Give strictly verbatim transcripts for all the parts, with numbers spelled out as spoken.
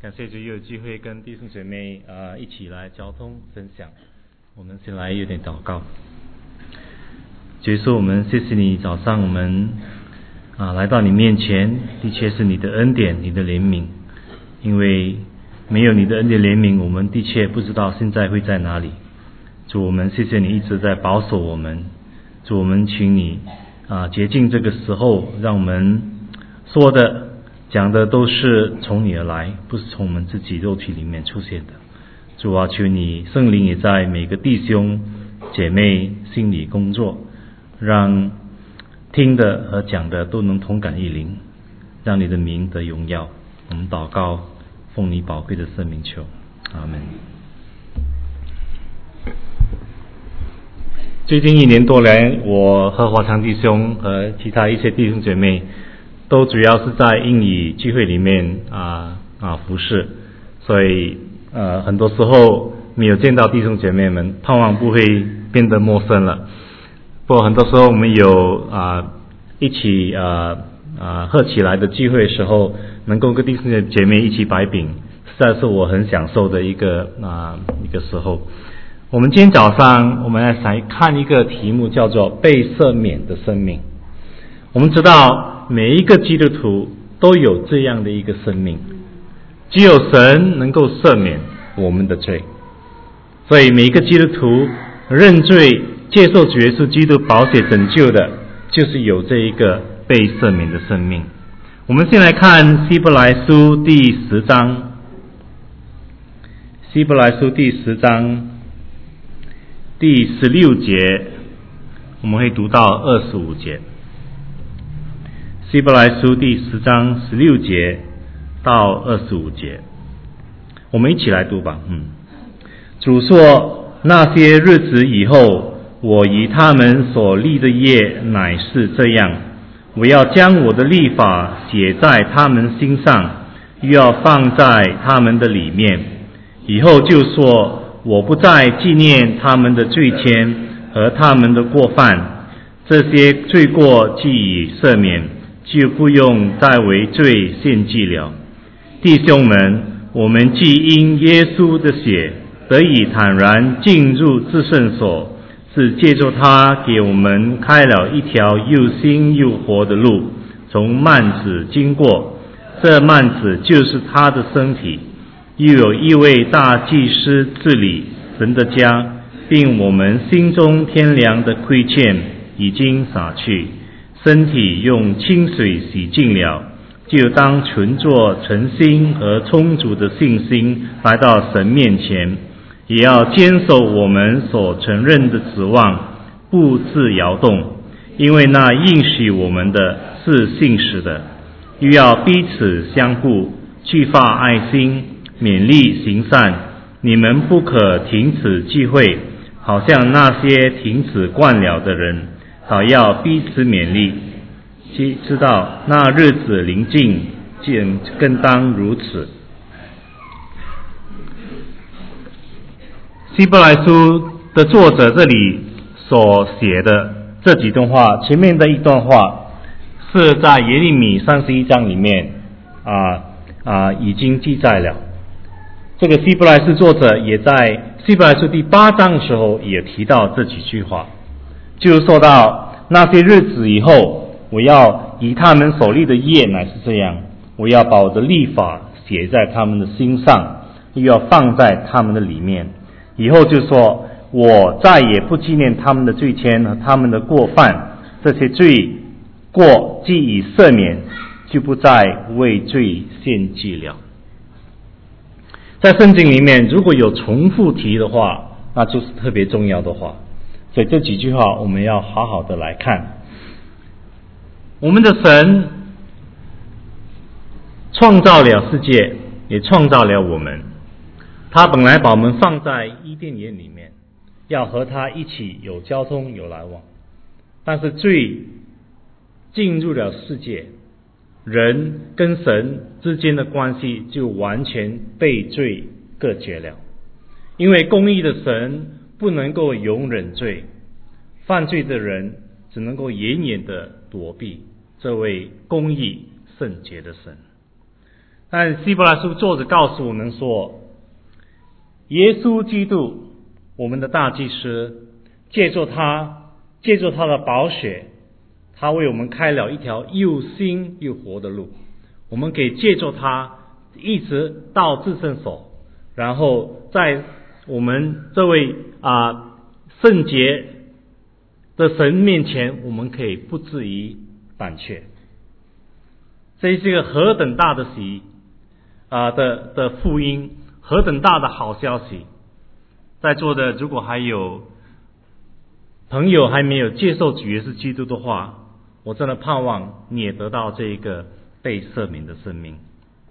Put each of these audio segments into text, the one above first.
感谢主又有机会跟弟兄姐妹啊、呃、一起来交通分享。我们先来有点祷告。主耶稣，我们谢谢你，早上我们啊来到你面前，的确是你的恩典，你的怜悯。因为没有你的恩典怜悯，我们的确不知道现在会在哪里。主，我们谢谢你一直在保守我们。主，我们请你啊洁净这个时候，让我们说的讲的都是从你而来，不是从我们自己肉体里面出现的。主啊，求你圣灵也在每个弟兄姐妹心里工作，让听的和讲的都能同感一灵，让你的名得荣耀。我们祷告，奉你宝贵的圣名求，阿们。最近一年多来，我和华强弟兄和其他一些弟兄姐妹都主要是在英语聚会里面啊啊服侍，所以呃很多时候没有见到弟兄姐妹们，盼望不会变得陌生了。不过很多时候我们有啊一起啊啊合起来的聚会的时候，能够跟弟兄姐妹一起摆饼，实在是我很享受的一个啊一个时候。我们今天早上我们来看一个题目，叫做被赦免的生命。我们知道每一个基督徒都有这样的一个生命，只有神能够赦免我们的罪，所以每一个基督徒认罪接受主耶稣基督宝血拯救的，就是有这一个被赦免的生命。我们先来看希伯来书第十章，希伯来书第十章第十六节，我们会读到二十五节。希伯来书第十章十六节到二十五节，我们一起来读吧。嗯，主说：那些日子以后，我以他们所立的业乃是这样，我要将我的律法写在他们心上，又要放在他们的里面。以后就说：我不再纪念他们的罪愆和他们的过犯，这些罪过既已赦免，就不用再为罪献祭了。弟兄们，我们既因耶稣的血得以坦然进入至圣所，是借着他给我们开了一条又新又活的路，从幔子经过，这幔子就是他的身体。又有一位大祭司治理神的家，并我们心中天良的亏欠已经洒去，身体用清水洗净了，就当存着诚心和充足的信心来到神面前，也要坚守我们所承认的指望，不致摇动，因为那应许我们的是信实的。又要彼此相顾，去发爱心，勉励行善。你们不可停止聚会，好像那些停止惯了的人，倒要彼此勉励，既知道那日子临近，竟更当如此。希伯来书的作者这里所写的这几段话，前面的一段话是在耶利米三十一章里面啊啊已经记载了。这个希伯来书作者也在希伯来书第八章的时候也提到这几句话，就说到那些日子以后，我要以他们所立的业乃是这样，我要把我的律法写在他们的心上，又要放在他们的里面。以后就说：我再也不纪念他们的罪愆和他们的过犯，这些罪过既已赦免，就不再为罪献祭了。在圣经里面，如果有重复提的话，那就是特别重要的话。所以这几句话我们要好好的来看。我们的神创造了世界，也创造了我们。他本来把我们放在伊甸园里面，要和他一起有交通有来往。但是罪进入了世界，人跟神之间的关系就完全被罪隔绝了。因为公义的神不能够容忍罪，犯罪的人只能够远远的躲避这位公义圣洁的神。 但希伯来书作者告诉我们说，耶稣基督我们的大祭司，借助他借助他的宝血，他为我们开了一条又新又活的路，我们可以借助他一直到至圣所，然后在我们这位啊、呃、圣洁的神面前，我们可以不至于胆怯。这是一个何等大的喜啊、呃、的的福音，何等大的好消息！在座的如果还有朋友还没有接受主耶稣基督的话，我真的盼望你也得到这一个被赦免的生命。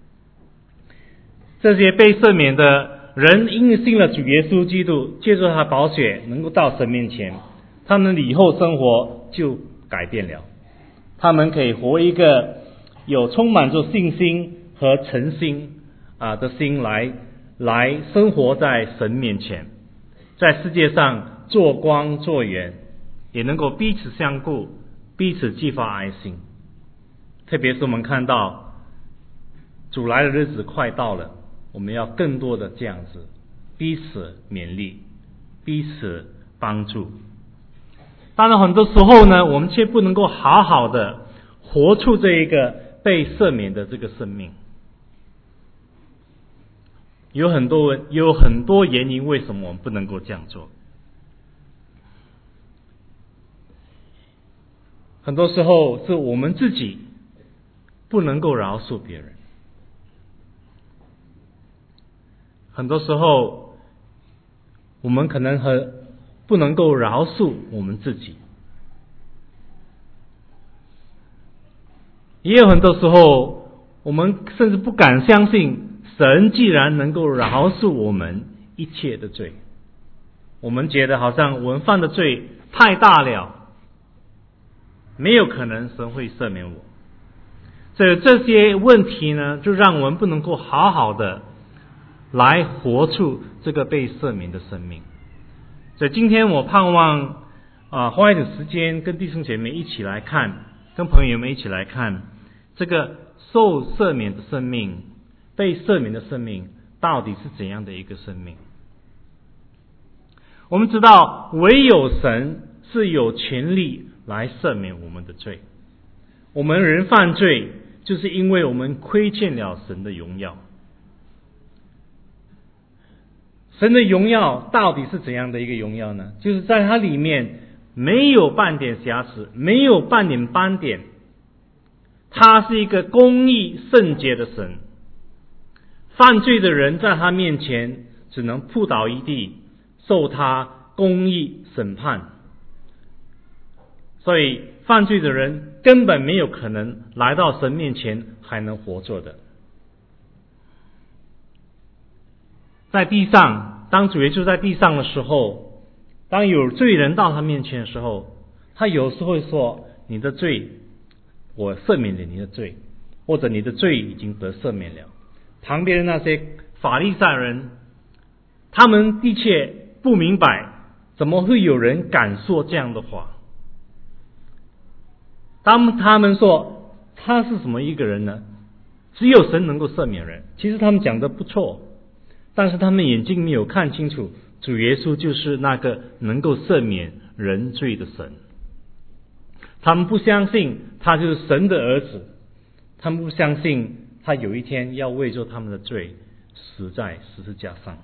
这些被赦免的人因信了主耶稣基督，借助他宝血能够到神面前，他们以后生活就改变了，他们可以活一个有充满着信心和诚心啊的心来来生活在神面前，在世界上做光做盐，也能够彼此相顾，彼此激发爱心。特别是我们看到主来的日子快到了，我们要更多的这样子彼此勉励，彼此帮助。当然很多时候呢，我们却不能够好好的活出这一个被赦免的这个生命。有很多有很多原因，为什么我们不能够这样做？很多时候是我们自己不能够饶恕别人，很多时候我们可能很不能够饶恕我们自己，也有很多时候我们甚至不敢相信神既然能够饶恕我们一切的罪，我们觉得好像我们犯的罪太大了，没有可能神会赦免我。所以这些问题呢，就让我们不能够好好的来活出这个被赦免的生命。所以今天我盼望啊，花一点时间跟弟兄姐妹一起来看，跟朋友们一起来看这个受赦免的生命，被赦免的生命到底是怎样的一个生命。我们知道唯有神是有权利来赦免我们的罪，我们人犯罪就是因为我们亏欠了神的荣耀。神的荣耀到底是怎样的一个荣耀呢？就是在它里面没有半点瑕疵，没有半点斑点，他是一个公义圣洁的神，犯罪的人在他面前只能扑倒一地，受他公义审判。所以犯罪的人根本没有可能来到神面前还能活着的。在地上，当主耶稣在地上的时候，当有罪人到他面前的时候，他有时候会说，你的罪我赦免了你的罪，或者你的罪已经得赦免了。旁边的那些法利赛人，他们的确不明白怎么会有人敢说这样的话。当他们说他是什么一个人呢？只有神能够赦免人。其实他们讲的不错，但是他们眼睛没有看清楚，主耶稣就是那个能够赦免人罪的神。他们不相信他就是神的儿子，他们不相信他有一天要为着他们的罪死在十字架上。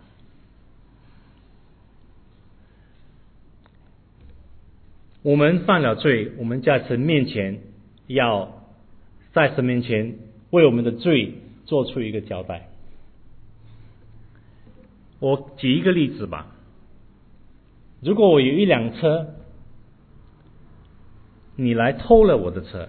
我们犯了罪，我们在神面前要在神面前为我们的罪做出一个交代。我举一个例子吧，如果我有一辆车，你来偷了我的车，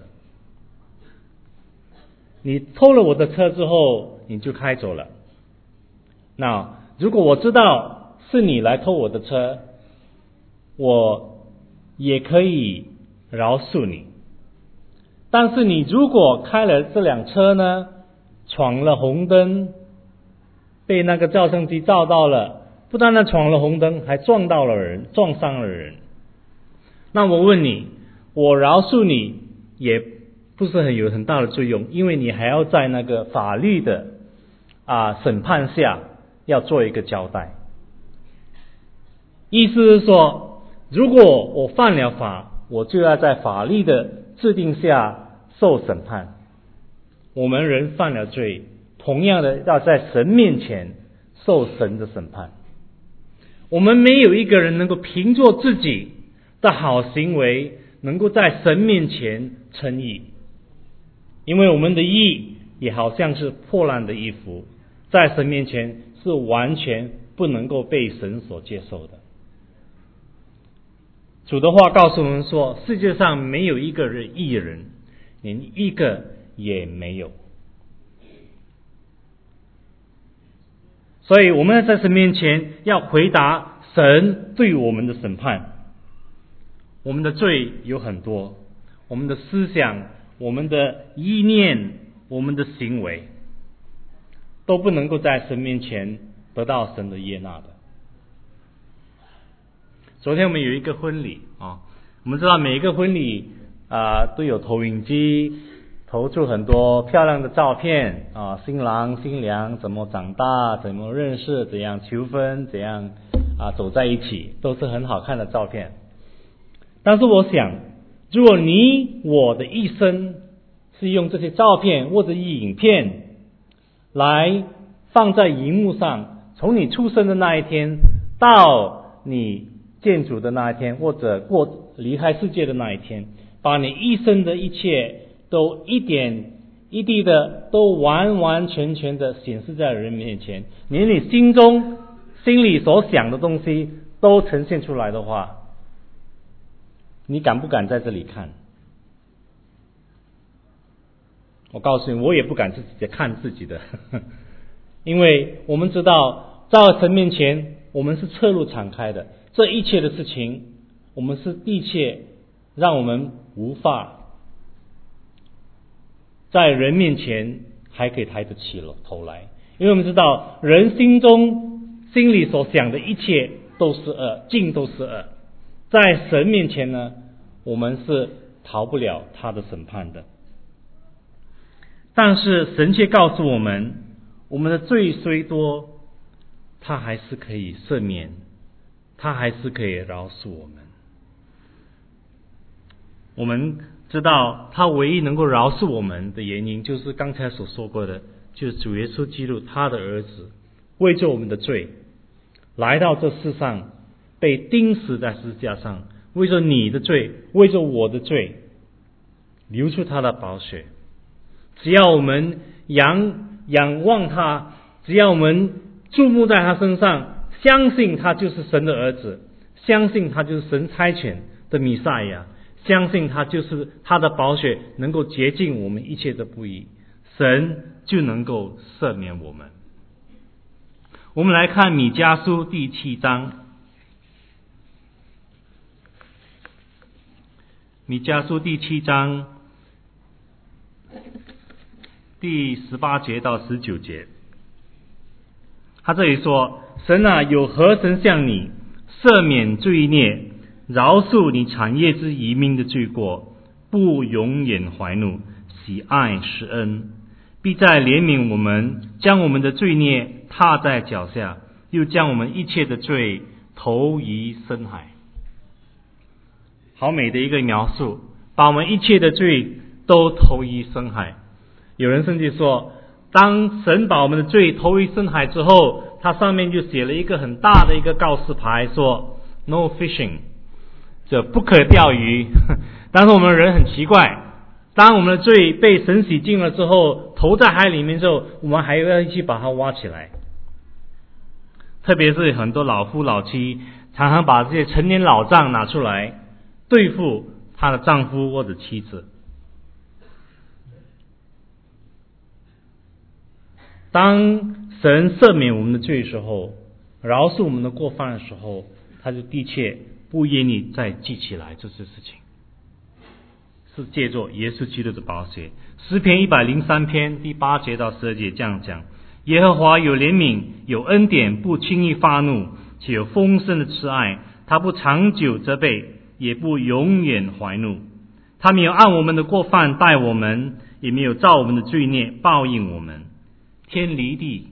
你偷了我的车之后你就开走了，那如果我知道是你来偷我的车，我也可以饶恕你。但是你如果开了这辆车呢，闯了红灯，被那个照相机照到了，不但呢闯了红灯，还撞到了人，撞伤了人，那我问你，我饶恕你也不是很有很大的作用，因为你还要在那个法律的啊审判下要做一个交代。意思是说，如果我犯了法，我就要在法律的制定下受审判。我们人犯了罪，同样的要在神面前受神的审判。我们没有一个人能够凭着自己的好行为能够在神面前称义，因为我们的义也好像是破烂的衣服，在神面前是完全不能够被神所接受的。主的话告诉我们说，世界上没有一个人义人，连一个也没有。所以我们在神面前要回答神对我们的审判。我们的罪有很多，我们的思想、我们的意念、我们的行为都不能够在神面前得到神的悦纳的。昨天我们有一个婚礼啊，我们知道每一个婚礼啊、呃、都有投影机投出很多漂亮的照片啊，新郎新娘怎么长大，怎么认识，怎样求婚，怎样啊走在一起，都是很好看的照片。但是我想，如果你我的一生是用这些照片或者影片来放在荧幕上，从你出生的那一天到你见主的那一天，或者过离开世界的那一天，把你一生的一切都一点一滴的都完完全全的显示在人面前，连你心中心里所想的东西都呈现出来的话，你敢不敢在这里看？我告诉你，我也不敢自己看自己的因为我们知道在神面前我们是侧路敞开的，这一切的事情我们是的确让我们无法在人面前还可以抬得起头来，因为我们知道人心中心里所想的一切都是恶，尽都是恶。在神面前呢，我们是逃不了他的审判的。但是神却告诉我们，我们的罪虽多，他还是可以赦免，他还是可以饶恕我们。我们知道他唯一能够饶恕我们的原因，就是刚才所说过的，就是主耶稣基督他的儿子为着我们的罪来到这世上，被钉死在十字架上，为着你的罪，为着我的罪流出他的宝血。只要我们仰仰望他，只要我们注目在他身上，相信他就是神的儿子，相信他就是神差遣的弥赛亚，相信他就是他的宝血能够洁净我们一切的不义，神就能够赦免我们。我们来看米迦书第七章，米迦书第七章第十八节到十九节，他这里说：神啊，有何神向你赦免罪孽，饶恕你产业之移民的罪过，不永远怀怒，喜爱施恩，必在怜悯我们，将我们的罪孽踏在脚下，又将我们一切的罪投于深海。好美的一个描述，把我们一切的罪都投于深海。有人甚至说，当神把我们的罪投于深海之后，它上面就写了一个很大的一个告示牌，说 No fishing， 这不可钓鱼。但是我们人很奇怪，当我们的罪被神洗净了之后，投在海里面之后，我们还要去把它挖起来。特别是很多老夫老妻常常把这些陈年老账拿出来对付她的丈夫或者妻子。当神赦免我们的罪的时候，饶恕我们的过犯的时候，他就的确不愿意再记起来这些事情，是借着耶稣基督的宝血。诗篇一百零三篇第八节到十二节这样讲：耶和华有怜悯，有恩典，不轻易发怒，且有丰盛的慈爱，他不长久责备，也不永远怀怒。他没有按我们的过犯待我们，也没有照我们的罪孽报应我们。天离地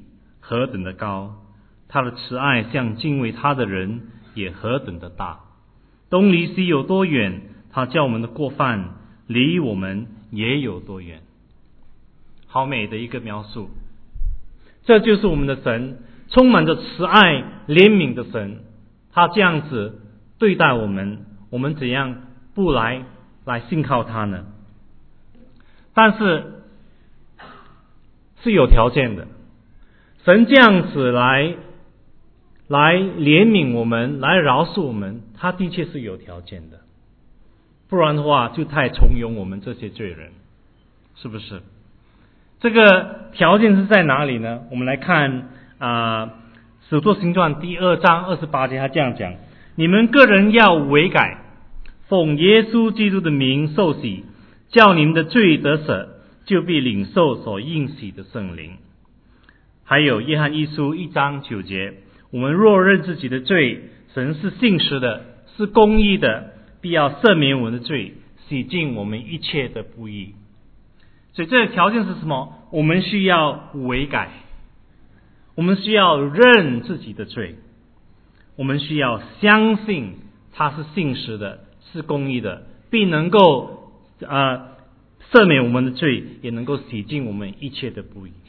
何等的高，他的慈爱向敬畏他的人也何等的大。东离西有多远，他叫我们的过犯离我们也有多远。好美的一个描述，这就是我们的神，充满着慈爱怜悯的神。他这样子对待我们，我们怎样不来来信靠他呢？但是是有条件的，神这样子来来怜悯我们，来饶恕我们，他的确是有条件的，不然的话就太从容我们这些罪人，是不是？这个条件是在哪里呢？我们来看啊，《使徒行传》第二章二十八节，他这样讲：你们个人要悔改，奉耶稣基督的名受洗，叫你们的罪得赦，就必领受所应许的圣灵。还有约翰一书一章九节，我们若认自己的罪，神是信实的，是公义的，必要赦免我们的罪，洗净我们一切的不义。所以这个条件是什么？我们需要悔改，我们需要认自己的罪，我们需要相信他是信实的，是公义的，并能够呃赦免我们的罪，也能够洗净我们一切的不义。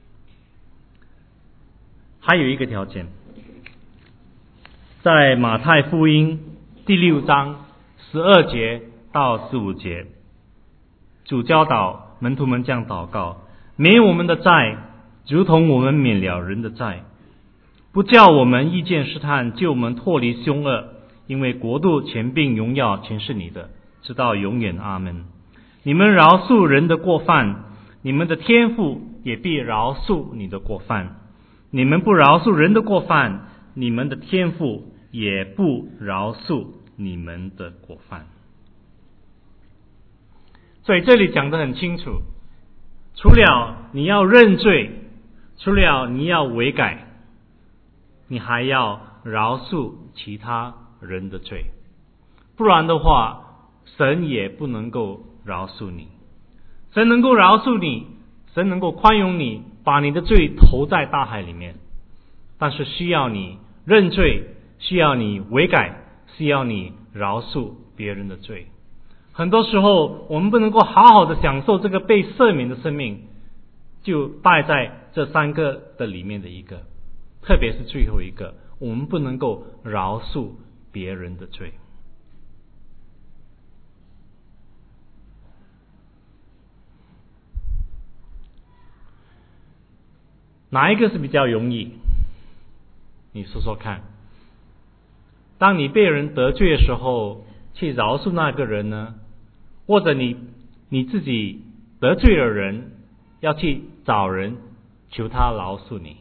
还有一个条件，在马太福音第六章十二节到十五节，主教导门徒们这样祷告：免我们的债，如同我们免了人的债，不叫我们遇见试探，救我们脱离凶恶，因为国度、权柄、荣耀全是你的，直到永远。阿们。你们饶恕人的过犯，你们的天父也必饶恕你的过犯；你们不饶恕人的过犯，你们的天父也不饶恕你们的过犯。所以这里讲得很清楚，除了你要认罪，除了你要悔改，你还要饶恕其他人的罪，不然的话神也不能够饶恕你。神能够饶恕你，神能够宽容你，把你的罪投在大海里面，但是需要你认罪，需要你悔改，需要你饶恕别人的罪。很多时候我们不能够好好的享受这个被赦免的生命，就败在这三个的里面的一个，特别是最后一个，我们不能够饶恕别人的罪。哪一个是比较容易？你说说看。当你被人得罪的时候，去饶恕那个人呢？或者你你自己得罪了人，要去找人求他饶恕你？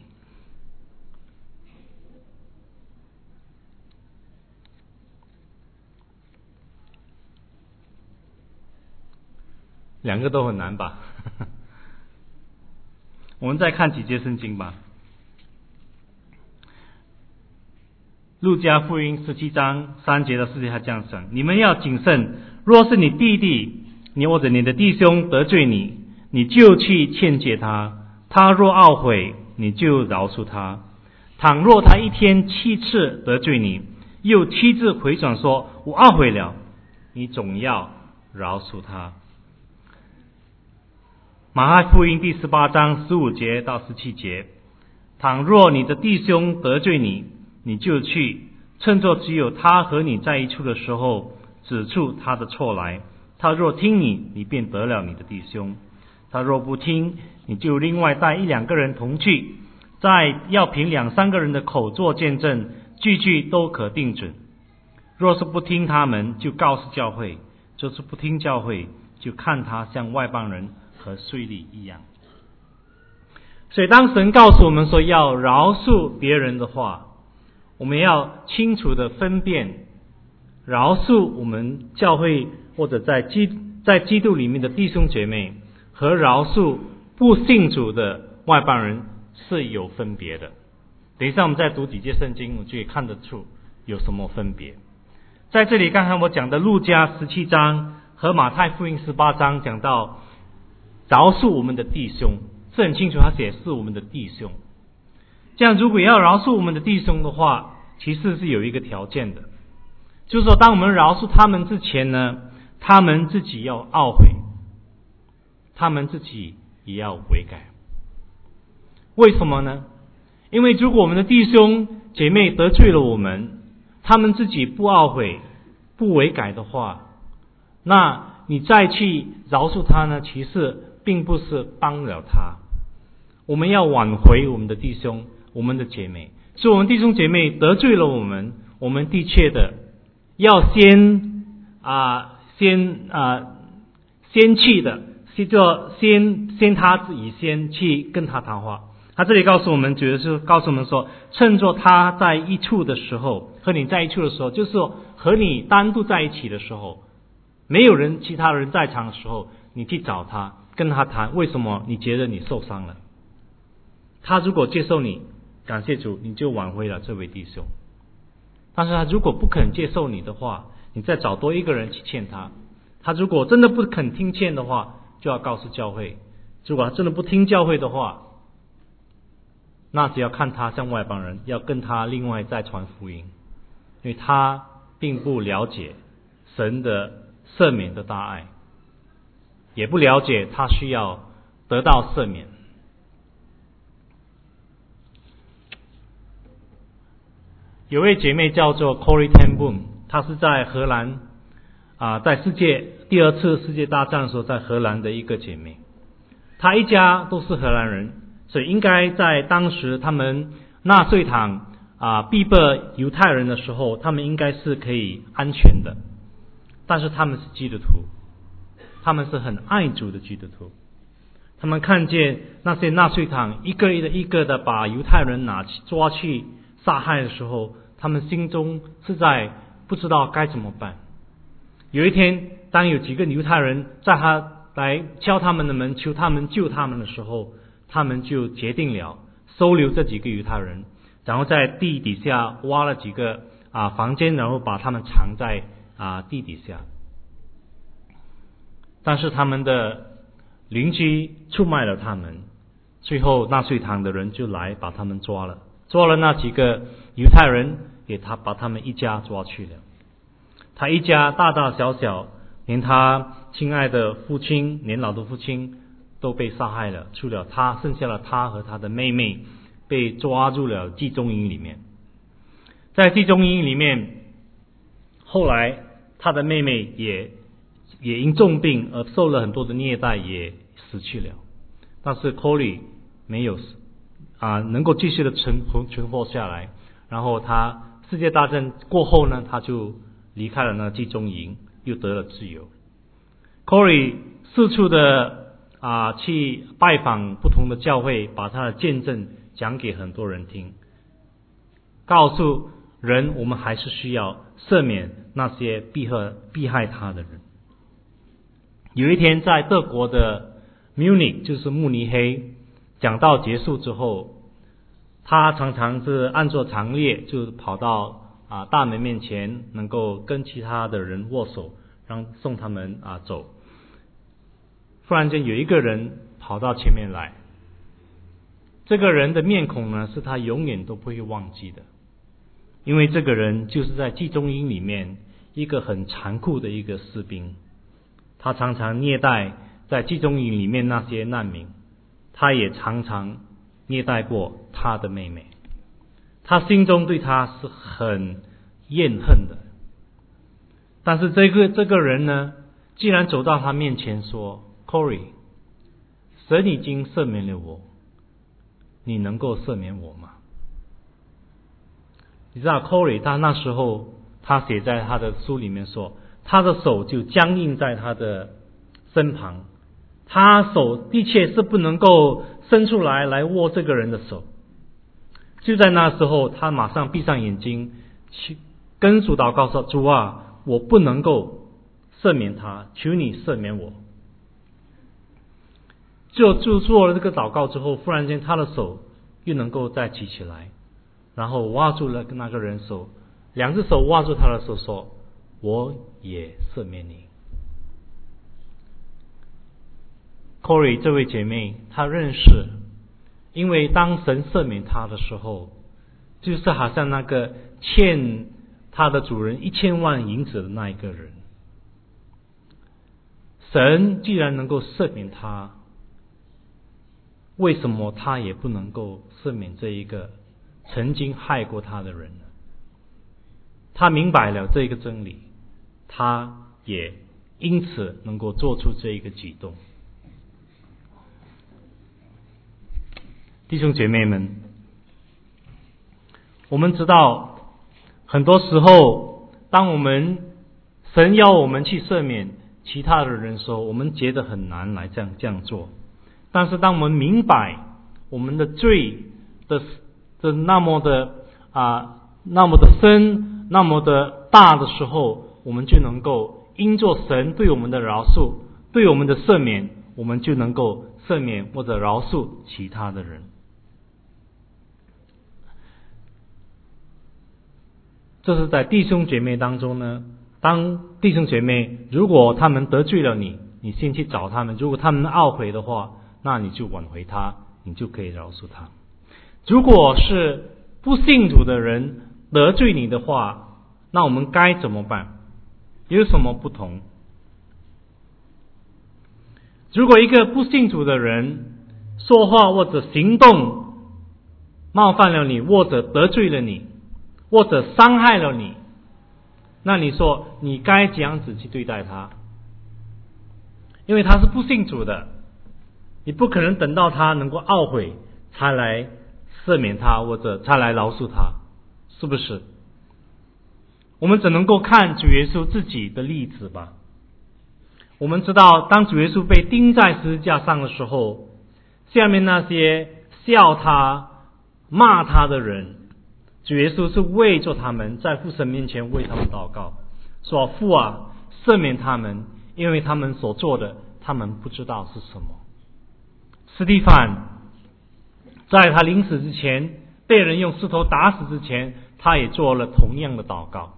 两个都很难吧？我们再看几节圣经吧。路加福音十七章三节到四节，他这样讲：你们要谨慎，若是你弟弟你或者你的弟兄得罪你，你就去劝解他，他若懊悔，你就饶恕他。倘若他一天七次得罪你，又七次回转说我懊悔了，你总要饶恕他。马太福音第十八章十五节到十七节：倘若你的弟兄得罪你，你就去，趁作只有他和你在一处的时候，指出他的错来。他若听你，你便得了你的弟兄；他若不听，你就另外带一两个人同去，再要凭两三个人的口做见证，句句都可定准。若是不听他们，就告诉教会；就是不听教会，就看他像外邦人和税吏一样。所以当神告诉我们说要饶恕别人的话，我们要清楚的分辨饶恕我们教会或者在基在基督里面的弟兄姐妹和饶恕不信主的外邦人是有分别的。等一下我们再读几节圣经，我们就可以看得出有什么分别。在这里刚才我讲的路加十七章和马太福音十八章讲到饶恕我们的弟兄，是很清楚他写是我们的弟兄。 这样如果要饶恕我们的弟兄的话，其实是有一个条件的，就是说当我们饶恕他们之前呢，他们自己要懊悔，他们自己也要悔改。为什么呢？因为如果我们的弟兄姐妹得罪了我们，他们自己不懊悔不悔改的话，那你再去饶恕他呢，其实并不是帮了他。我们要挽回我们的弟兄我们的姐妹，是我们弟兄姐妹得罪了我们，我们的确的要先啊、呃、先啊、呃、先去的是做先先他自己先去跟他谈话。他这里告诉我们，主要是告诉我们说，趁着他在一处的时候，和你在一处的时候，就是说和你单独在一起的时候，没有人其他人在场的时候，你去找他跟他谈，为什么你觉得你受伤了。他如果接受你，感谢主，你就挽回了这位弟兄。但是他如果不肯接受你的话，你再找多一个人去劝他。他如果真的不肯听劝的话，就要告诉教会。如果他真的不听教会的话，那只要看他像外邦人，要跟他另外再传福音，因为他并不了解神的赦免的大爱，也不了解他需要得到赦免。有位姐妹叫做 Corrie ten Boom， 她是在荷兰啊、呃，在世界第二次世界大战的时候，在荷兰的一个姐妹，她一家都是荷兰人，所以应该在当时他们纳粹党啊逼迫犹太人的时候，他们应该是可以安全的。但是他们是基督徒，他们是很爱主的基督徒。他们看见那些纳粹党一个一个一个的把犹太人拿去抓去杀害的时候，他们心中是在不知道该怎么办。有一天，当有几个犹太人在他来敲他们的门，求他们救他们的时候，他们就决定了收留这几个犹太人，然后在地底下挖了几个啊房间，然后把他们藏在啊地底下。但是他们的邻居出卖了他们，最后纳粹党的人就来把他们抓了，抓了那几个犹太人，也他把他们一家抓去了。他一家大大小小，连他亲爱的父亲，年老的父亲都被杀害了，除了他，剩下了他和他的妹妹被抓入了集中营里面。在集中营里面，后来他的妹妹也也因重病而受了很多的虐待，也死去了。但是 Corrie 没有啊，能够继续的存活存活下来。然后他世界大战过后呢，他就离开了那个集中营，又得了自由。Corrie 四处的啊去拜访不同的教会，把他的见证讲给很多人听，告诉人我们还是需要赦免那些逼害逼害他的人。有一天在德国的 Munich， 就是慕尼黑，讲道结束之后，他常常是按照常列就跑到啊大门面前，能够跟其他的人握手，让送他们啊走。忽然间有一个人跑到前面来，这个人的面孔呢是他永远都不会忘记的，因为这个人就是在集中营里面一个很残酷的一个士兵，他常常虐待在集中营里面那些难民，他也常常虐待过他的妹妹，他心中对他是很怨恨的。但是这个这个人呢，既然走到他面前说 Corrie， 神已经赦免了我，你能够赦免我吗？你知道 Corrie 他那时候他写在他的书里面说，他的手就僵硬在他的身旁，他手的确是不能够伸出来来握这个人的手。就在那时候，他马上闭上眼睛，去跟主祷告说，主啊，我不能够赦免他，求你赦免我。就就做了这个祷告之后，忽然间他的手又能够再举起来，然后握住了那个人手，两只手握住他的手说，我也赦免你。Corrie 这位姐妹，她认识因为当神赦免他的时候，就是好像那个欠他的主人一千万银子的那一个人，神既然能够赦免他，为什么他也不能够赦免这一个曾经害过他的人呢？他明白了这个真理，他也因此能够做出这一个举动。弟兄姐妹们，我们知道很多时候当我们神要我们去赦免其他的人的时候，我们觉得很难来这样这样做。但是当我们明白我们的罪的的那么的啊那么的深那么的大的时候，我们就能够因着神对我们的饶恕，对我们的赦免，我们就能够赦免或者饶恕其他的人。这是在弟兄姐妹当中呢，当弟兄姐妹如果他们得罪了你，你先去找他们，如果他们懊悔的话，那你就挽回他，你就可以饶恕他。如果是不信主的人得罪你的话，那我们该怎么办？有什么不同？如果一个不信主的人说话或者行动冒犯了你，或者得罪了你，或者伤害了你，那你说你该怎样子去对待他？因为他是不信主的，你不可能等到他能够懊悔才来赦免他，或者才来饶恕他，是不是？我们只能够看主耶稣自己的例子吧。我们知道当主耶稣被钉在十字架上的时候，下面那些笑他骂他的人，主耶稣是为着他们在父神面前为他们祷告，说父啊，赦免他们，因为他们所做的他们不知道是什么。司提反在他临死之前，被人用石头打死之前，他也做了同样的祷告。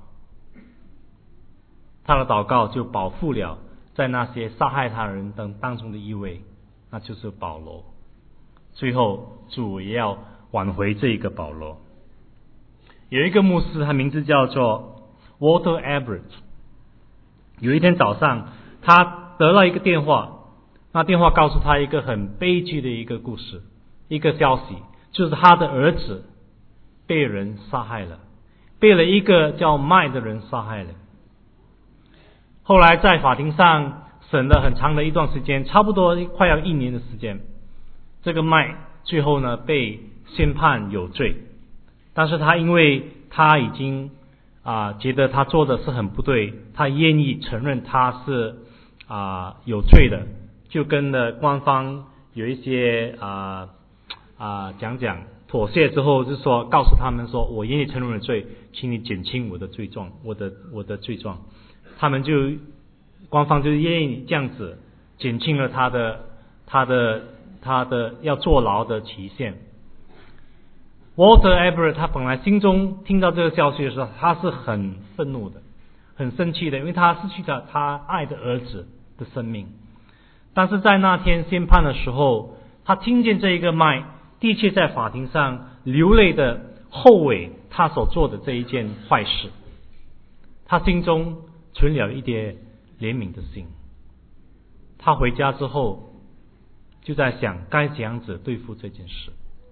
他的祷告就保护了在那些杀害他人等当中的一位，那就是保罗。最后主也要挽回这一个保罗。有一个牧师，他名字叫做 Walter Everett。 有一天早上他得了一个电话，那电话告诉他一个很悲剧的一个故事，一个消息，就是他的儿子被人杀害了，被了一个叫麦的人杀害了。后来在法庭上审了很长的一段时间，差不多快要一年的时间，这个麦最后呢被宣判有罪，但是他因为他已经啊、呃、觉得他做的是很不对，他愿意承认他是啊、呃、有罪的，就跟了官方有一些啊啊讲讲妥协之后，就是说告诉他们说，我愿意承认的罪，请你减轻我的罪状，我的我的罪状。他们就官方就愿意这样子减轻了他的他的他的要坐牢的期限。Walter Everett 他本来心中听到这个消息的时候，他是很愤怒的，很生气的，因为他失去了他爱的儿子的生命。但是在那天宣判的时候，他听见这一个麦的确在法庭上流泪的后悔他所做的这一件坏事，他心中存了一点怜悯的心。他回家之后就在想该怎样子对付这件事。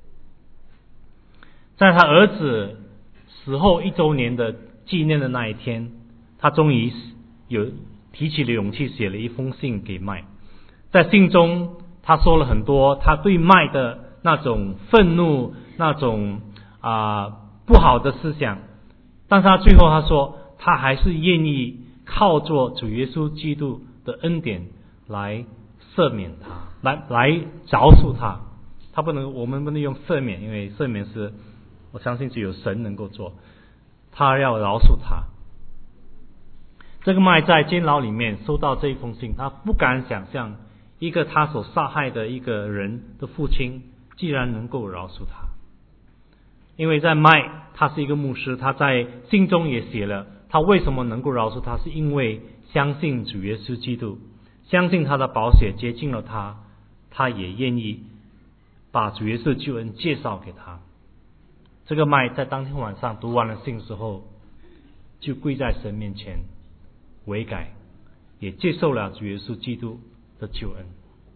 在他儿子死后一周年的纪念的那一天，他终于有提起了勇气，写了一封信给麦。在信中他说了很多他对麦的那种愤怒，那种啊、呃、不好的思想，但是他最后他说他还是愿意靠着主耶稣基督的恩典来赦免他，来来饶恕他。他不能，我们不能用赦免，因为赦免是我相信只有神能够做。他要饶恕他。这个麦在监牢里面收到这一封信，他不敢想象一个他所杀害的一个人的父亲既然能够饶恕他。因为在麦他是一个牧师，他在信中也写了他为什么能够饶恕他，是因为相信主耶稣基督，相信他的宝血洁净了他，他也愿意把主耶稣的救恩介绍给他。这个麦在当天晚上读完了信之后，就跪在神面前悔改，也接受了主耶稣基督的救恩。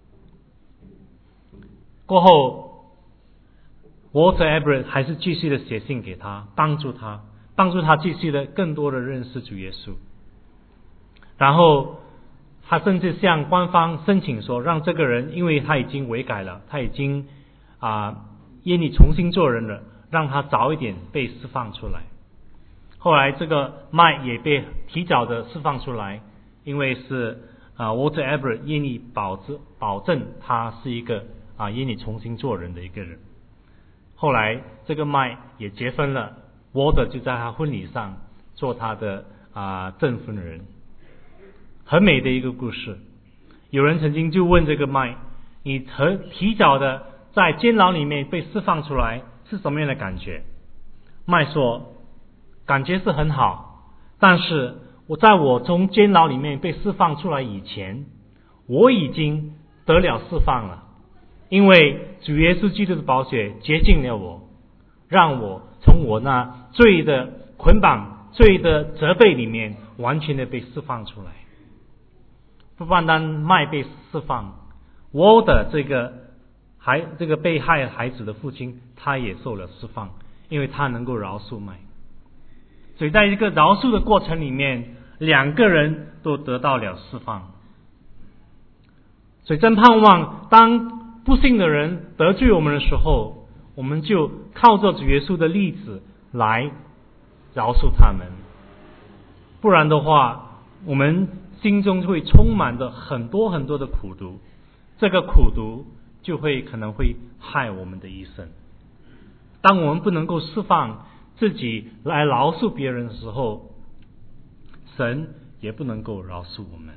过后 Walter Everett 还是继续的写信给他，帮助他帮助他继续的更多的认识主耶稣。然后他甚至向官方申请说，让这个人，因为他已经悔改了，他已经啊愿意重新做人了，让他早一点被释放出来。后来这个麦也被提早的释放出来，因为是啊 Walter Everett 愿意保证保证他是一个啊愿意重新做人的一个人。后来这个麦也结婚了， Walter 就在他婚礼上做他的啊证婚人。很美的一个故事。有人曾经就问这个麦，你和提早的在监牢里面被释放出来是什么样的感觉？麦说，感觉是很好，但是我在我从监牢里面被释放出来以前，我已经得了释放了，因为主耶稣基督的宝血洁净了我，让我从我那罪的捆绑、罪的责备里面完全的被释放出来。不单单麦被释放，我的这个孩这个被害孩子的父亲他也受了释放，因为他能够饶恕麦。所以在一个饶恕的过程里面，两个人都得到了释放。所以真盼望当不幸的人得罪我们的时候，我们就靠着主耶稣的例子来饶恕他们，不然的话我们心中会充满着很多很多的苦毒，这个苦毒就会可能会害我们的一生。当我们不能够释放自己来饶恕别人的时候，神也不能够饶恕我们。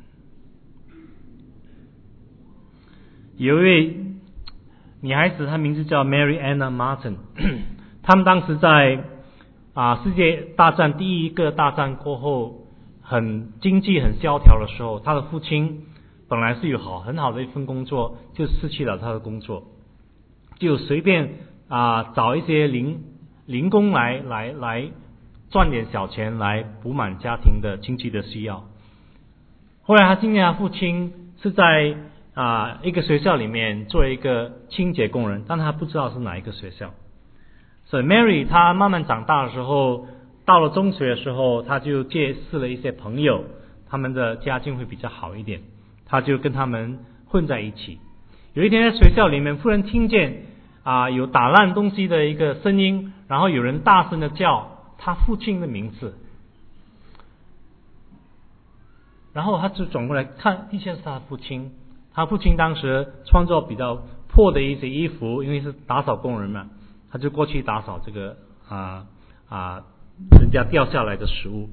有一位女孩子，她名字叫 Mary Anna Martin， 他们当时在啊世界大战第一个大战过后，很经济很萧条的时候，他的父亲本来是有好很好的一份工作，就失去了他的工作，就随便啊找一些零零工来来来赚点小钱来补满家庭的经济的需要。后来他听见他父亲是在啊一个学校里面做一个清洁工人，但他不知道是哪一个学校。所以 Mary 她慢慢长大的时候，到了中学的时候，他就结识了一些朋友，他们的家境会比较好一点，他就跟他们混在一起。有一天在学校里面，忽然听见啊有打烂东西的一个声音，然后有人大声的叫他父亲的名字，然后他就转过来看，的确是他父亲。他父亲当时穿着比较破的一些衣服，因为是打扫工人嘛，他就过去打扫这个啊啊人家掉下来的食物。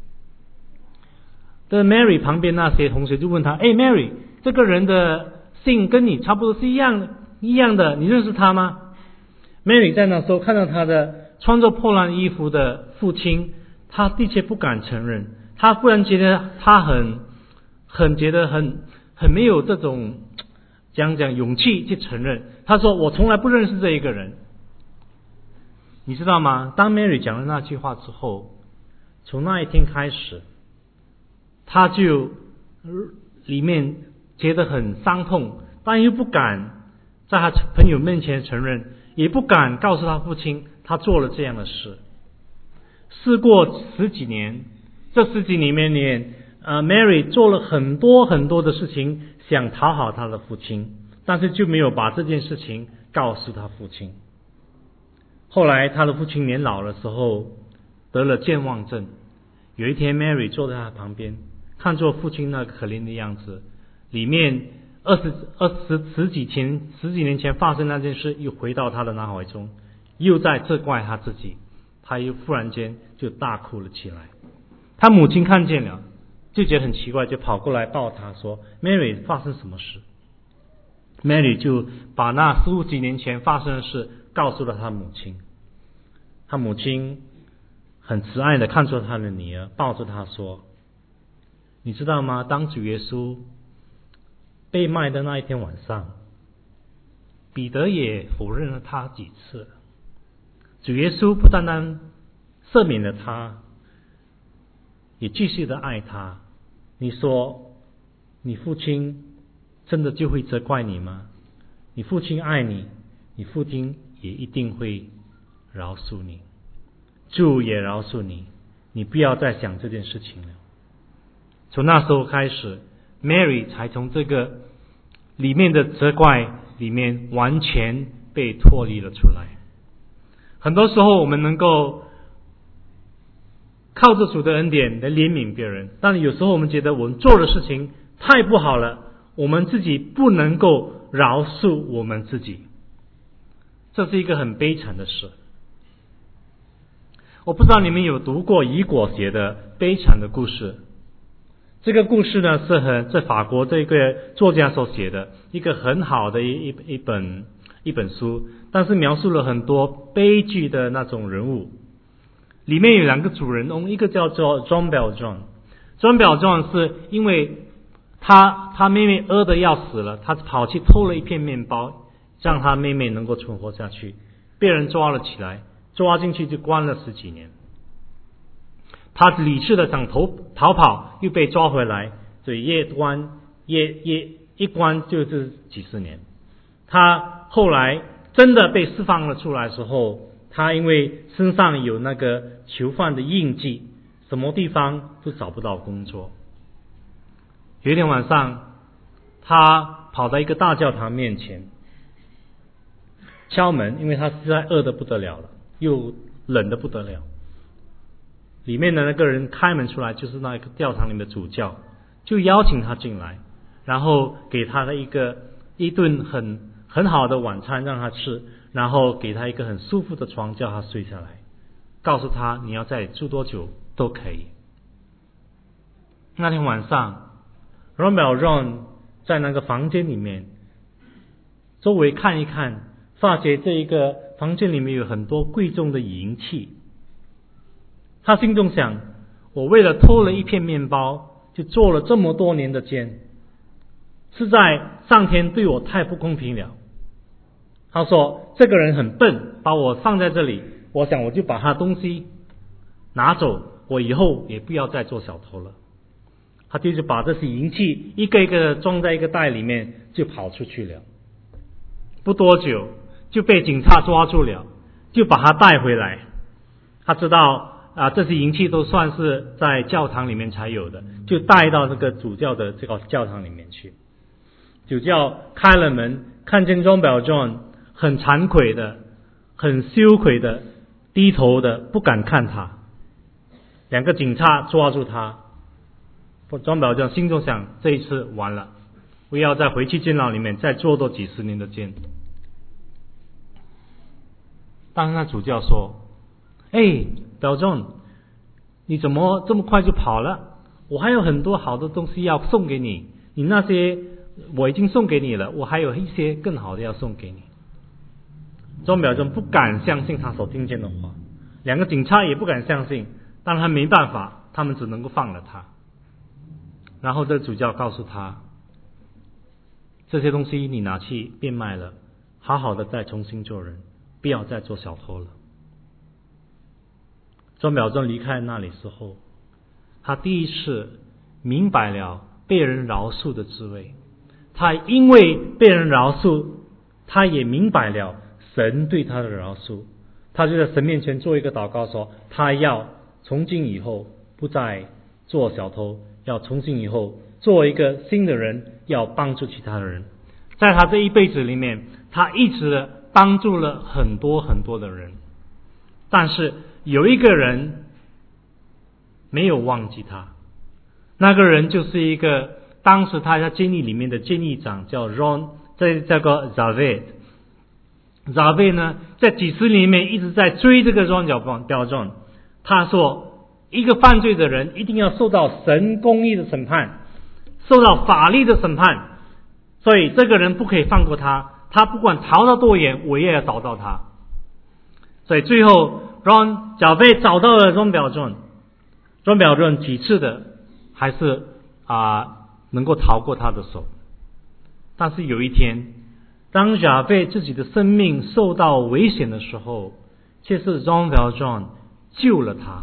在 Mary 旁边那些同学就问他，哎 Mary， 这个人的姓跟你差不多是一样的一样的，你认识他吗？ Mary 在那时候看到他的穿着破烂衣服的父亲，他的确不敢承认，他忽然觉得他很很觉得很很没有这种讲讲勇气去承认。他说我从来不认识这一个人。你知道吗？当 Mary 讲了那句话之后，从那一天开始，他就里面觉得很伤痛，但又不敢在他朋友面前承认，也不敢告诉他父亲他做了这样的事。事过十几年，这十几年里面呃 Mary 做了很多很多的事情，想讨好他的父亲，但是就没有把这件事情告诉他父亲。后来他的父亲年老的时候得了健忘症，有一天 Mary 坐在他旁边，看着父亲那可怜的样子，里面二十二十十几前十几年前发生那件事又回到他的脑海中，又在责怪他自己，他又忽然间就大哭了起来。他母亲看见了，就觉得很奇怪，就跑过来抱他说 Mary 发生什么事。 Mary 就把那十五几年前发生的事告诉了他母亲。他母亲很慈爱的看着他的女儿，抱着他说，你知道吗？当主耶稣被卖的那一天晚上， 彼得也否认了他几次。主耶稣不单单赦免了他，也继续的爱他。你说你父亲真的就会责怪你吗？你父亲爱你，你父亲也一定会饶恕你，主也饶恕你，你不要再想这件事情了。从那时候开始， Mary 才从这个里面的责怪里面完全被脱离了出来。很多时候我们能够靠着主的恩典来怜悯别人，但有时候我们觉得我们做的事情太不好了，我们自己不能够饶恕我们自己，这是一个很悲惨的事。我不知道你们有读过雨果写的悲惨的故事。这个故事呢，是很在法国这个作家所写的一个很好的一一本一本书，但是描述了很多悲剧的那种人物。里面有两个主人翁，一个叫做 John Valjean。John Valjean 是因为他他妹妹饿得要死了，他跑去偷了一片面包，让他妹妹能够存活下去，被人抓了起来，抓进去就关了十几年。他理智的想逃逃跑，又被抓回来，所以越关越越一关就是几十年。他后来真的被释放了出来的时候，他因为身上有那个囚犯的印记，什么地方都找不到工作。有一天晚上，他跑到一个大教堂面前敲门，因为他实在饿得不得了了，又冷得不得了。里面的那个人开门出来，就是那个教堂里面的主教，就邀请他进来，然后给他的一个一顿很很好的晚餐让他吃，然后给他一个很舒服的床叫他睡下来，告诉他你要在这里住多久都可以。那天晚上 John Valjean 在那个房间里面周围看一看，发觉这一个房间里面有很多贵重的银器。他心中想，我为了偷了一片面包就做了这么多年的监，实在上天对我太不公平了。他说这个人很笨，把我放在这里，我想我就把他的东西拿走，我以后也不要再做小偷了。他就是把这些银器一个一个装在一个袋里面，就跑出去了。不多久就被警察抓住了，就把他带回来。他知道啊，这些银器都算是在教堂里面才有的，就带到这个主教的这个教堂里面去。主教开了门，看见 John Valjean 很惭愧的、很羞愧的低头的，不敢看他。两个警察抓住他， John Valjean 心中想，这一次完了，我要再回去监牢里面再坐多几十年的监。但是那主教说，哎Valjean，你怎么这么快就跑了？我还有很多好的东西要送给你，你那些我已经送给你了，我还有一些更好的要送给你。John Valjean不敢相信他所听见的话，两个警察也不敢相信，但他没办法，他们只能够放了他。然后这主教告诉他，这些东西你拿去变卖了，好好的再重新做人，不要再做小偷了。John Valjean离开那里之后，他第一次明白了被人饶恕的滋味。他因为被人饶恕，他也明白了神对他的饶恕。他就在神面前做一个祷告，说他要从今以后不再做小偷，要从今以后做一个新的人，要帮助其他的人。在他这一辈子里面，他一直帮助了很多很多的人，但是有一个人没有忘记他，那个人就是一个当时他在监狱里面的监狱长，叫 Ron， 这这个 Javert。Javert 呢，在几十年里面一直在追这个 John Valjean。他说，一个犯罪的人一定要受到神公义的审判，受到法律的审判，所以这个人不可以放过他，他不管逃到多远，我也要找到他。所以最后 Ron Javert 找到了 John Valjean。John Valjean 几次的还是啊、呃、能够逃过他的手，但是有一天当雅贝自己的生命受到危险的时候，却是 Jean Valjean 救了他。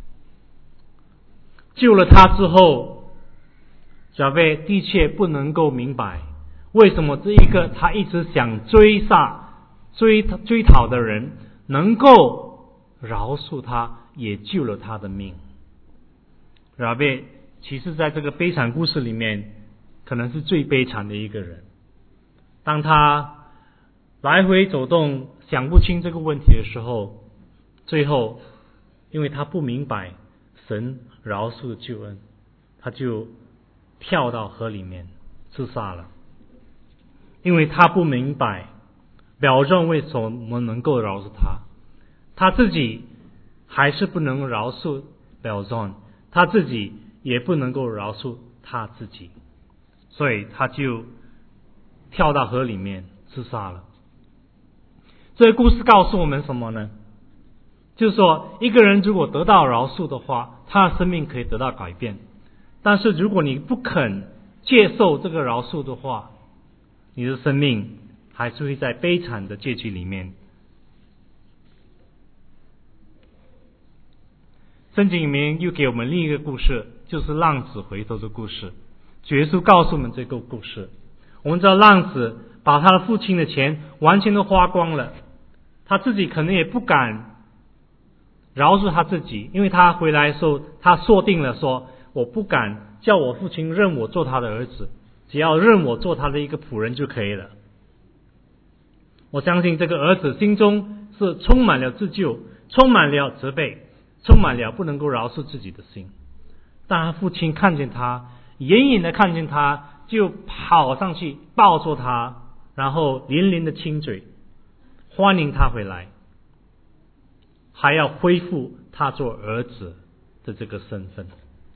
救了他之后，雅贝的确不能够明白为什么这一个他一直想追杀追追讨的人能够饶恕他，也救了他的命。雅贝其实在这个悲惨故事里面可能是最悲惨的一个人。当他来回走动想不清这个问题的时候，最后因为他不明白神饶恕的救恩，他就跳到河里面自杀了。因为他不明白表证为什么能够饶恕他，他自己还是不能饶恕表证，他自己也不能够饶恕他自己，所以他就跳到河里面自杀了。这个故事告诉我们什么呢？就是说，一个人如果得到饶恕的话，他的生命可以得到改变。但是如果你不肯接受这个饶恕的话，你的生命还是会在悲惨的结局里面。圣经里面又给我们另一个故事，就是浪子回头的故事。主耶稣告诉我们这个故事。我们知道浪子把他的父亲的钱完全都花光了，他自己可能也不敢饶恕他自己，因为他回来的时候他说定了说，我不敢叫我父亲认我做他的儿子，只要认我做他的一个仆人就可以了。我相信这个儿子心中是充满了自救，充满了责备，充满了不能够饶恕自己的心。但他父亲看见他，远远的看见他，就跑上去抱住他，然后连连的亲嘴，欢迎他回来，还要恢复他做儿子的这个身份。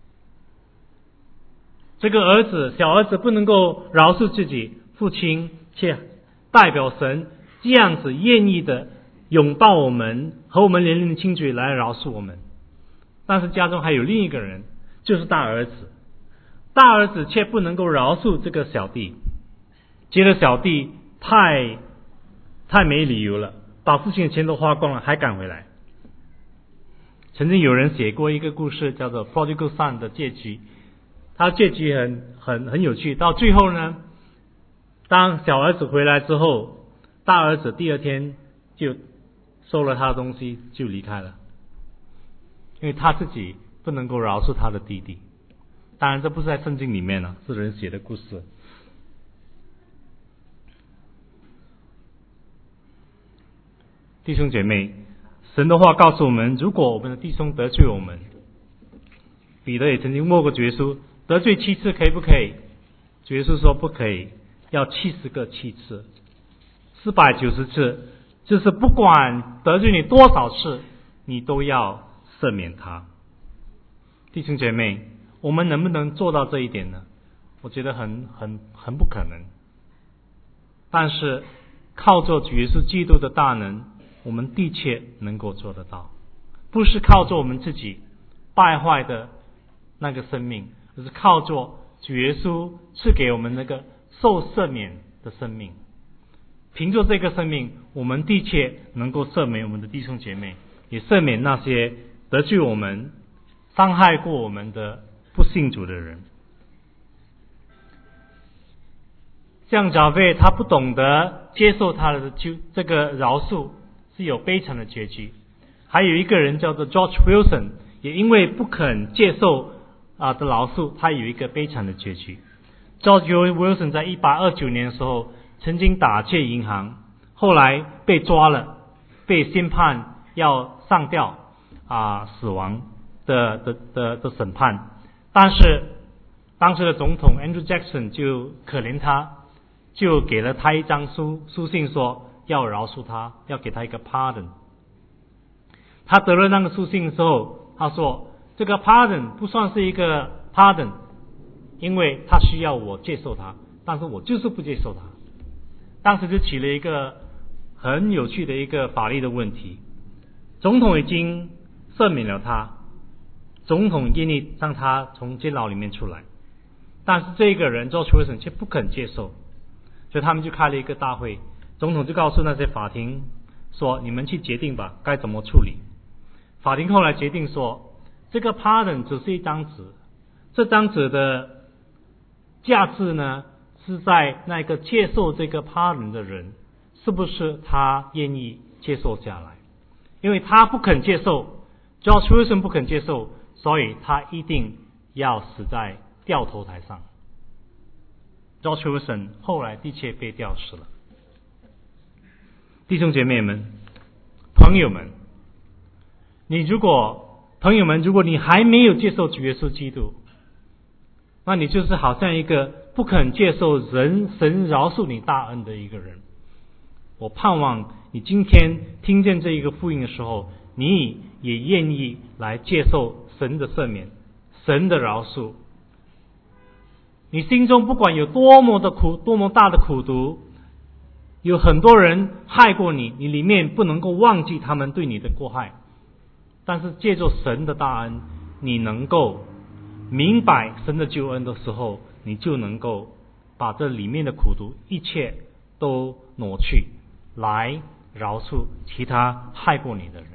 这个儿子小儿子不能够饶恕自己父亲，却代表神这样子愿意的拥抱我们，和我们连连的亲嘴来饶恕我们。但是家中还有另一个人，就是大儿子。大儿子却不能够饶恕这个小弟，觉得小弟太太没理由了，把父亲的钱都花光了还赶回来。曾经有人写过一个故事叫做 Prodigal Son 的结局，他结局很很很有趣。到最后呢，当小儿子回来之后，大儿子第二天就收了他的东西就离开了，因为他自己不能够饶恕他的弟弟。当然这不是在圣经里面了，是人写的故事。弟兄姐妹，神的话告诉我们，如果我们的弟兄得罪我们，彼得也曾经问过主耶稣，得罪七次可以不可以？主耶稣说不可以，要七十个七次，四百九十次，就是不管得罪你多少次，你都要赦免他。弟兄姐妹，我们能不能做到这一点呢？我觉得很很很不可能。但是靠着主耶稣基督的大能，我们的确能够做得到。不是靠着我们自己败坏的那个生命，而是靠着主耶稣赐给我们那个受赦免的生命。凭着这个生命，我们的确能够赦免我们的弟兄姐妹，也赦免那些得罪我们、伤害过我们的不信主的人。像贾贝他不懂得接受他的就这个饶恕，是有悲惨的结局。还有一个人叫做 George Wilson， 也因为不肯接受啊的饶恕，他有一个悲惨的结局。George Wilson 在一八二九年的时候曾经打劫银行，后来被抓了，被宣判要上吊啊死亡的的的的审判。但是当时的总统 Andrew Jackson 就可怜他，就给了他一张书书信，说要饶恕他，要给他一个 pardon。 他得了那个书信之后，他说这个 pardon 不算是一个 pardon， 因为他需要我接受他，但是我就是不接受他。当时就起了一个很有趣的一个法律的问题，总统已经赦免了他，总统愿意让他从监牢里面出来，但是这个人 George Wilson 却不肯接受。 所以他们就开了一个大会，总统就告诉那些法庭说，你们去决定吧，该怎么处理。法庭后来决定说，这个 pardon 只是一张纸，这张纸的价值呢，是在那个接受这个 pardon 的人是不是他愿意接受下来。因为他不肯接受， George Wilson 不肯接受，所以他一定要死在吊头台上。 George Wilson 后来的确被吊死了。弟兄姐妹们，朋友们，你如果朋友们如果你还没有接受主耶稣基督，那你就是好像一个不肯接受人神饶恕你大恩的一个人。我盼望你今天听见这一个福音的时候，你也愿意来接受神的赦免，神的饶恕。你心中不管有多么的苦，多么大的苦毒，有很多人害过你，你里面不能够忘记他们对你的过害，但是借着神的大恩，你能够明白神的救恩的时候，你就能够把这里面的苦毒一切都挪去，来饶恕其他害过你的人。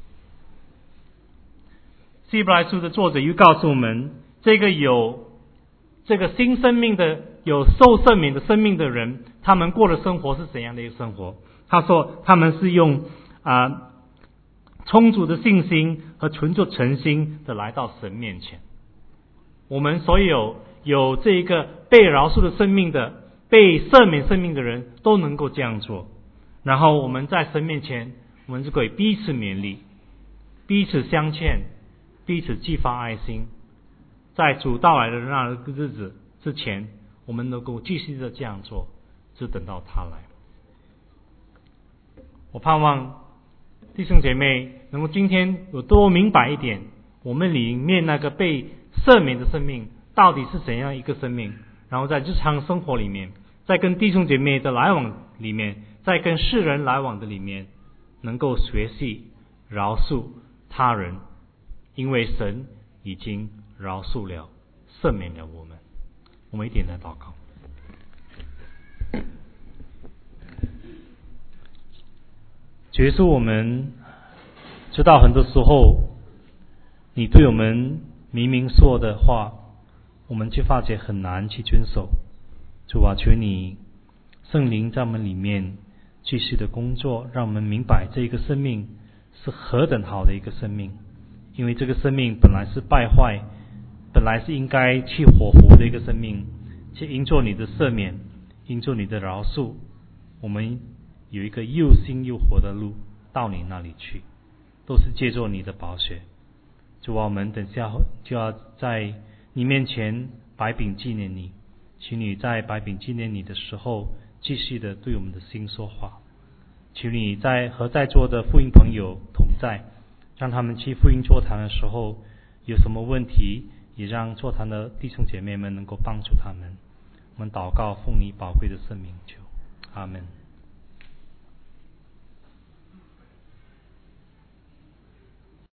希伯来书的作者又告诉我们，这个有这个新生命的、有受赦免的生命的人，他们过的生活是怎样的一个生活？他说，他们是用啊、呃、充足的信心和存着诚心的来到神面前。我们所有有这一个被饶恕的生命的、被赦免生命的人都能够这样做。然后我们在神面前，我们就可以彼此勉励，彼此相欠，彼此激发爱心。在主到来的那个日子之前，我们能够继续的这样做，直等到他来。我盼望弟兄姐妹能够今天有多明白一点，我们里面那个被赦免的生命到底是怎样一个生命，然后在日常生活里面，在跟弟兄姐妹的来往里面，在跟世人来往的里面，能够学习饶恕他人，因为神已经饶恕了、赦免了我们。我们一点来祷告。主耶稣，我们知道很多时候你对我们明明说的话，我们却发觉很难去遵守。主啊，求你圣灵在我们里面继续的工作，让我们明白这一个生命是何等好的一个生命。因为这个生命本来是败坏，本来是应该去火湖的一个生命，却因做你的赦免，因做你的饶恕，我们有一个又新又活的路到你那里去，都是借助你的宝血。主啊，我们等下就要在你面前摆饼纪念你，请你在摆饼纪念你的时候，继续的对我们的心说话。求你在和在座的福音朋友同在，让他们去福音座谈的时候有什么问题，也让座谈的弟兄姐妹们能够帮助他们。我们祷告，奉你宝贵的圣名求，阿们。